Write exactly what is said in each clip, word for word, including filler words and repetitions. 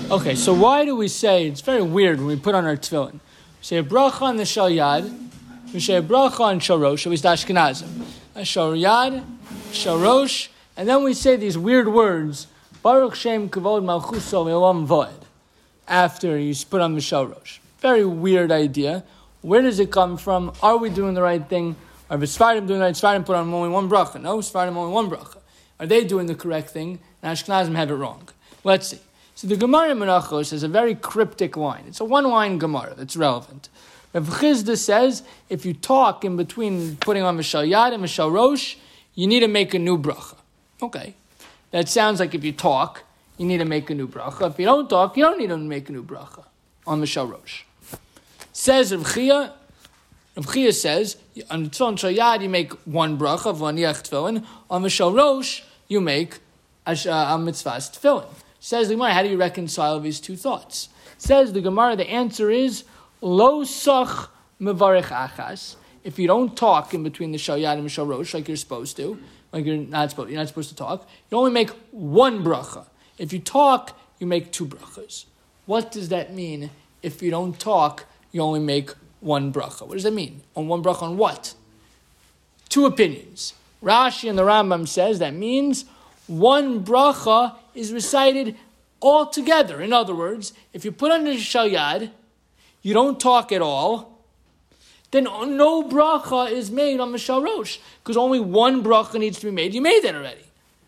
Okay, so why do we say, it's very weird when we put on our tefillin. We say a bracha on the shal yad, we say a bracha on shal rosh, we say Ashkenazim. A shal yad, shal rosh, and then we say these weird words, Baruch Shem Kavod Malchuso Ve'olam Voed, after you put on the shal rosh. Very weird idea. Where does it come from? Are we doing the right thing? Are the Sfardim doing the right? Sfardim put on only one bracha. No, Sfardim only one bracha. Are they doing the correct thing? And Ashkenazim have it wrong. Let's see. So the Gemara in Menachos has a very cryptic line. It's a one-line Gemara that's relevant. Rav Chizda says, if you talk in between putting on Mishal Yad and Mishal Rosh, you need to make a new bracha. Okay. That sounds like if you talk, you need to make a new bracha. If you don't talk, you don't need to make a new bracha on Mishal Rosh. Says Rav Chia, Rav Chia says, on Tefillin Shal Yad, you make one bracha, v'aniach tefillin. On Mishal Rosh, you make a, a mitzvah's tefillin. Says the Gemara, how do you reconcile these two thoughts? Says the Gemara, the answer is, lo sach mevarech achas. If you don't talk in between the Shal Yad and the Shal Rosh like you're supposed to, like you're not supposed, you're not supposed to talk, you only make one bracha. If you talk, you make two brachas. What does that mean? If you don't talk, you only make one bracha. What does that mean? On one bracha on what? Two opinions. Rashi and the Rambam says that means one bracha is recited all together. In other words, if you put on the Shal Yad, you don't talk at all, then no bracha is made on the Shal Rosh, because only one bracha needs to be made. You made that already.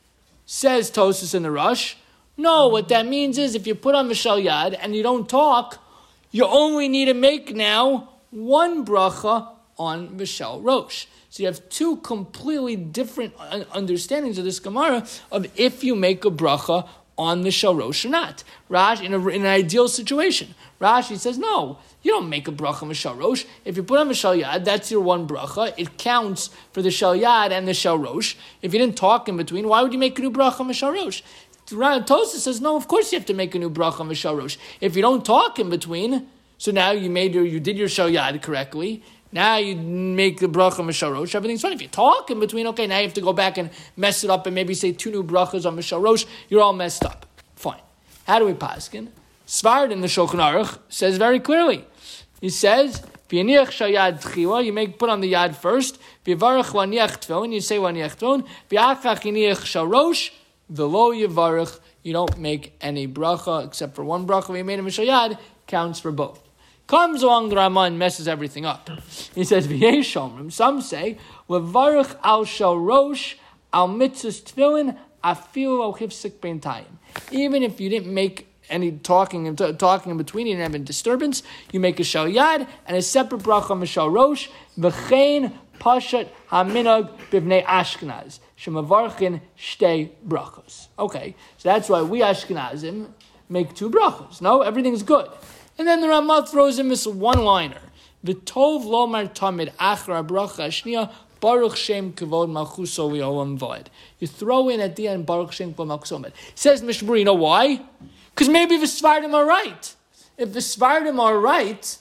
Says Tosfos in the Rush, no, what that means is if you put on the Shal Yad and you don't talk, you only need to make now one bracha on the Shal Rosh. So you have two completely different understandings of this Gemara of if you make a bracha on the Shal Rosh or not. Rashi, in, a, in an ideal situation, Rashi says, no, you don't make a bracha on the Shal Rosh. If you put on the Shal Yad, that's your one bracha. It counts for the Shal Yad and the Shal Rosh. If you didn't talk in between, why would you make a new bracha on the Shal Rosh? Tosfos says, no, of course you have to make a new bracha on the Shal Rosh. If you don't talk in between, so now you made your, you did your Shal Yad correctly. Now you make the bracha Mishal Rosh. Everything's fine. If you talk in between, okay, now you have to go back and mess it up and maybe say two new brachas on Mishal Rosh. You're all messed up. Fine. How do we paskin? Svard in the Shulchan Aruch says very clearly. He says, "V'yaniach shayad tchiwa." You make put on the yad first. V'yivarach v'aniach tefillin. You say v'aniach tefillin. V'achach yaniach shal rosh. V'lo yivarach. You don't make any bracha except for one bracha. We made a Mishal Yad. Counts for both. Comes along the Ramah and messes everything up. He says, V'yesh shomrim. Some say, Levarach al shal rosh al mitzvahs tefillin afilu al hifsik beintayim. Even if you didn't make any talking and t- talking in between, you didn't have any disturbance, you make a shal yad and a separate bracha on shal rosh. V'chein pashat haminag bivnei Ashkenaz shemavarchin shtei brachos. Okay, so that's why we Ashkenazim make two brachos. No, everything's good. And then the Ramah throws in this one-liner. V'tov lomar tamid achra bracha shniya Baruch Shem Kavod Malchuso V'olam Voed. You throw in at the end Baruch Shem Kavod Malchuso V'olam. Says Mishnah Berurah, you know why? Because maybe the Sfardim are right. If the Sfardim are right,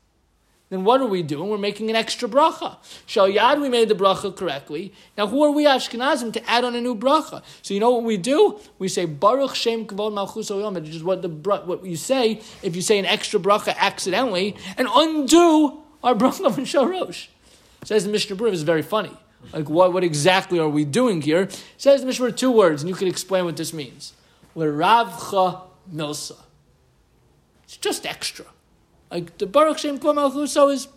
then what are we doing? We're making an extra bracha. Shal Yad, we made the bracha correctly. Now, who are we Ashkenazim to add on a new bracha? So you know what we do? We say Baruch Shem Kavod Malchus Olam, which is what the what you say if you say an extra bracha accidentally, and undo our bracha of Shal Rosh. Says the Mishnah Berurah, is very funny. Like what, what exactly are we doing here? Says the Mishnah Berurah, two words, and you can explain what this means. L'ravcha milsa. It's just extra. Like the Baruch Shem Kavod Malchuso is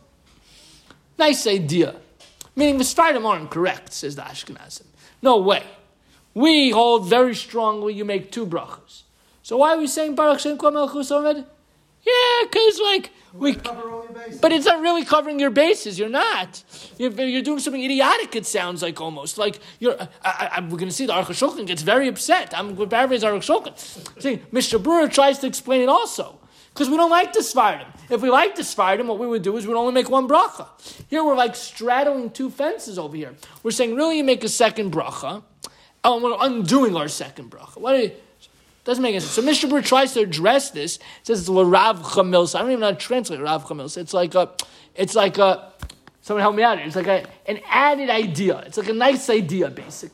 nice idea. Meaning the Sfardim aren't correct, says the Ashkenazim. No way. We hold very strongly you make two brachas. So why are we saying Baruch Shem Kavod Malchuso? Yeah, because like we, but it's not really covering your bases. You're not. You're, you're doing something idiotic. It sounds like almost like you're. I, I, we're going to see the Aruch HaShulchan gets very upset. I'm going to paraphrase Aruch HaShulchan. See, Mishnah Berurah tries to explain it also. Because we don't like the Sfardim. If we like the Sfardim, what we would do is we'd only make one bracha. Here we're like straddling two fences over here. We're saying, really, you make a second bracha. Oh, and we're undoing our second bracha. What are you, doesn't make any sense. So Mishnah Berurah tries to address this. It says it's l'ravcha milsa. I don't even know how to translate l'ravcha milsa. It's like a, it's like a, someone help me out here. It's like a, an added idea. It's like a nice idea, basically.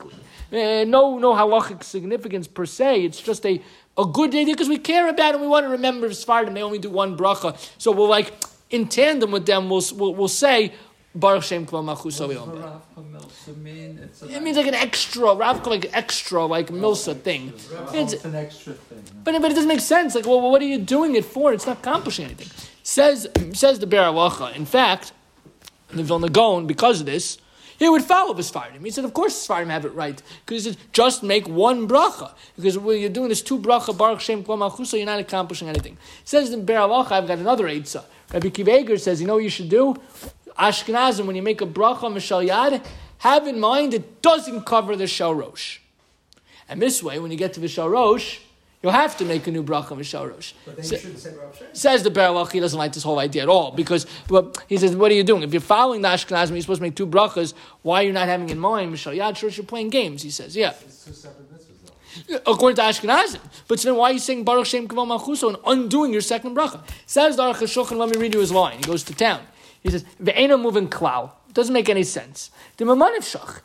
Uh, no, no halachic significance per se. It's just a, a good idea because we care about it and we want to remember Sfardim. They only do one bracha. So we'll like, in tandem with them, we'll, we'll, we'll say, Baruch Shem K'val Malchuso Yom. It means like an extra, Ravka like extra, like Milsa thing. It's, it's an extra thing. But, but it doesn't make sense. Like, well, what are you doing it for? It's not accomplishing anything. Says says the Be'er Halacha. In fact, the Vilna Gaon, because of this, he would follow the Sfardim. He said, of course the Sfardim have it right. Because he said, just make one bracha. Because when you're doing this two bracha, Baruch Shem K'val Malchuso, you're not accomplishing anything. Says the Be'er Halacha, I've got another Eitzah. Rabbi Kiva Eger says, you know what you should do? Ashkenazim, when you make a bracha Mishal Yad, have in mind it doesn't cover the Shal Rosh. And this way, when you get to the Shal Rosh, you'll have to make a new bracha Mishal Rosh. But then Sa- you shouldn't say Baruch Shem. Says the Be'er Halacha, he doesn't like this whole idea at all. Because well, he says, what are you doing? If you're following the Ashkenazim, you're supposed to make two brachas. Why are you not having in mind Mishal Yad? Sure, you're playing games, he says. Yeah. It's two separate mitzvahs, though. According to Ashkenazim. But then why are you saying Baruch Shem K'val Malchuso and undoing your second bracha? Says the Aruch HaShulchan, let me read you his line. He goes to town. He says, Ve'ena moving klal. Doesn't make any sense. The Mamanivshach.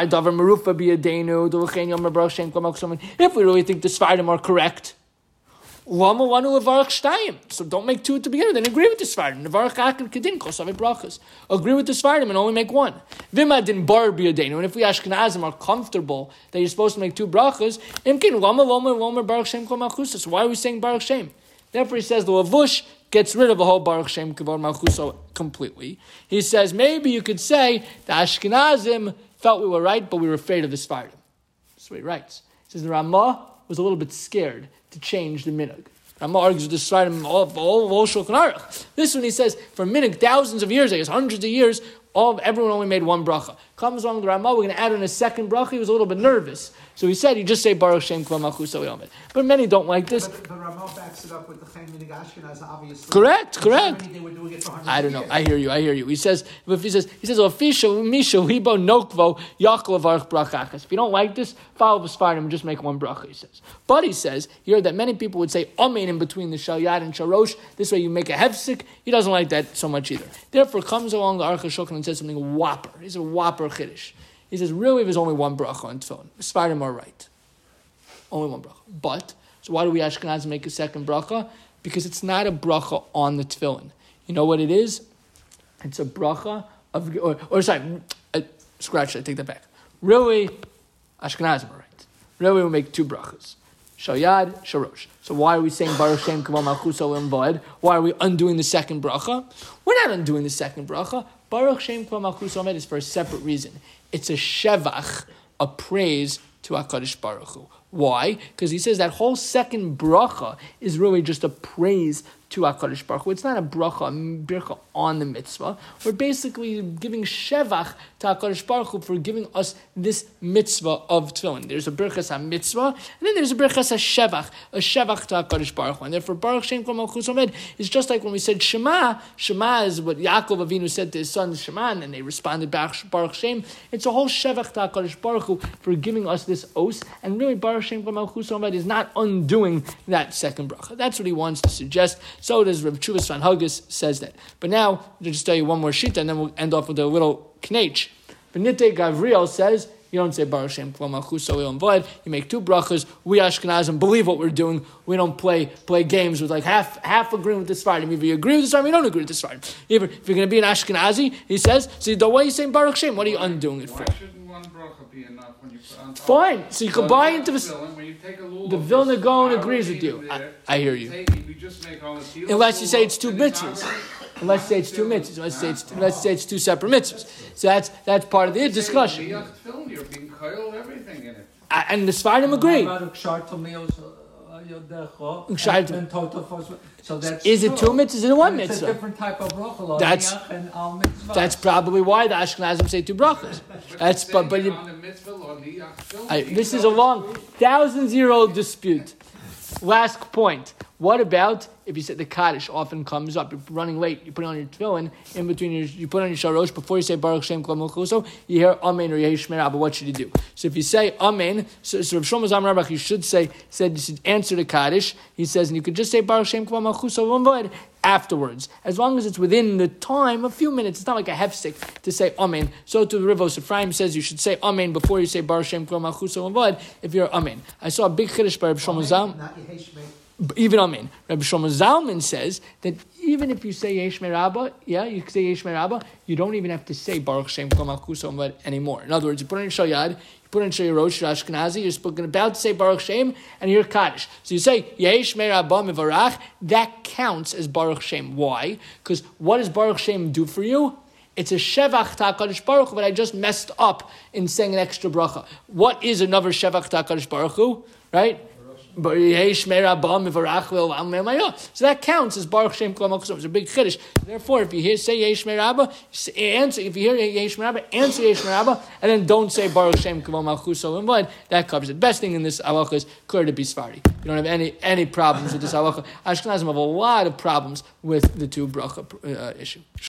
If we really think the Sfardim are correct, Lama wanu levarach shtayim. So don't make two to begin with. Then agree with the Sfardim. Levarach akad kedin kosavei brachas. Agree with the Sfardim and only make one. Vima din bar biyadenu. And if we Ashkenazim are comfortable that you're supposed to make two brachas, imkin lama lama lama baruch shem kol malchusa. So why are we saying baruch shem? Therefore, he says the Lavush gets rid of the whole Baruch Shem K'val Malchuso completely. He says maybe you could say the Ashkenazim felt we were right, but we were afraid of the Sfardim. That's what he writes. He says the Ramah was a little bit scared to change the minhag. Ramah argues with the Sfardim all all, all Shulchan Aruch. This one he says for minhag thousands of years, I guess hundreds of years, all everyone only made one bracha. Comes along the Ramah, we're going to add in a second bracha. He was a little bit nervous. So he said, you just say Baruch Shem K'val Malchuso Yom. But many don't like this. But the Ramah backs it up with the Chaim Minig Ashkenaz, obviously. Correct, correct. They were doing it for hundreds I don't know. of years. I hear you. I hear you. He says, if he says, he says, Ofisha Misha Hibo Nokvo Yaakov Avarch Brachachas. If you don't like this, follow the Sfardim and just make one bracha. He says, but he says here that many people would say Amen in between the Shal Yad and Shal Rosh. This way you make a hefsek. He doesn't like that so much either. Therefore, comes along the Aruch HaShulchan and says something whopper. He's a whopper chiddush. He says, really, there's only one bracha on tefillin. The Sfardim are right. Only one bracha. But, so why do we Ashkenazim make a second bracha? Because it's not a bracha on the tefillin. You know what it is? It's a bracha of, or, or sorry, uh, scratch, I take that back. Really, Ashkenazim are right. Really, we make two brachas. Shal Yad, Shal Rosh. So why are we saying Baruch Shem K'val Malchuso Yom V'ed? Why are we undoing the second bracha? We're not undoing the second bracha. Baruch Shem K'val Malchuso Yom V'ed is for a separate reason. It's a shevach, a praise to HaKadosh Baruch Hu. Why? Because he says that whole second bracha is really just a praise to HaKadosh Baruch Hu. It's not a bracha, a bracha on the mitzvah. We're basically giving shevach to HaKadosh Baruch Hu for giving us this mitzvah of tefillin. There's a berachas ha-mitzvah, and then there's a berachas ha-shevach, a shevach to HaKadosh Baruch Hu. And therefore, Baruch Shem K'val Malchuso Yom V'ed is just like when we said Shema. Shema is what Yaakov Avinu said to his son Shema, and then they responded back Baruch Shem. It's a whole shevach to HaKadosh Baruch Hu for giving us this os, and really Baruch Shem K'val Malchuso Yom V'ed is not undoing that second bracha. That's what he wants to suggest. So does Rav Chuvas Van Huggis says that. But now, I'll just tell you one more shita, and then we'll end off with a little knech. Benite Gavriel says, you don't say Baruch Shem K'val Malchuso Yom V'ed. You make two brachas. We Ashkenazim believe what we're doing. We don't play play games with like half half agreeing with the Sfardim. Either you agree with the Sfardim, you don't agree with the Sfardim. Either if you're going to be an Ashkenazi, he says, so the way you're saying Baruch Shem, what are you undoing it for? Why shouldn't one bracha be enough when you put on top? Fine. So you So can buy the into the. tefillin, when you take a little the of Vilna this Gaon hour agrees with needed you. there, I- I hear we you. take- we just make all the tefillin Unless you say full it's two and it's mitzvahs. hour- Unless you say it's two mitzvahs. Unless you say it's, unless you say it's two separate mitzvahs. So that's that's part of the discussion. Liach tefillin, You're being coiled everything in it. I- And the Sfardim agree. So that's Is it two mitzvahs? Is it one It's a mitzvah? different type of bracha. That's- Liach and al mitzvah. That's probably why the Ashkenazim say two brachas. That's but but you, on the mitzvah or liach tefillin, I, even this is though a it's long two- thousands year old dispute. Last point. What about if you said the Kaddish often comes up? You're running late. You put it on your tefillin in between your. You put it on your sharosh before you say Baruch Shem K'val Malchuso. You hear Amen or Yehi Shmer Abba. What should you do? So if you say Amen, so, so Rav Shlomo Zalman Auerbach, you should say said you should answer the Kaddish. He says, and you could just say Baruch Shem K'val Malchuso afterwards. As long as it's within the time, a few minutes, it's not like a hefsek to say Amen. So to the Rivos Ephraim says you should say Amen before you say Baruch Shem Kol Malchus Avad if you're Amen. I saw a big chiddush by Rabbi Shlomo Zalman. Not Yehei Shmei. Even Amen. Rabbi Shlomo Zalman says that even if you say Yesh Merabah, yeah, you say Yesh Merabah, you don't even have to say Baruch Shem Kol Malchus Avad anymore. In other words, you put it in Shal Yad, you put it in Shal Rosh, Shal Ashkenazi, you're spoken about to say Baruch Shem, and you're Kaddish. So you say Yesh Merabah Mivarach, that counts as Baruch Shem. Why? Because what does Baruch Shem do for you? It's a Shevach TaKadosh Baruch Hu, but I just messed up in saying an extra bracha. What is another Shevach TaKadosh Baruch Hu? Right? So that counts as Baruch Shem Kol Malchus. It's a big chiddush. Therefore, if you hear say Yesh Merabah, answer. If you hear Yesh Merabah, answer Yesh Merabah, and then don't say Baruch Shem Kol Malchus. That covers it. Best thing in this halacha is clear to be Sfari. You don't have any any problems with this halacha. Ashkenazim have a lot of problems with the two bracha uh, issue.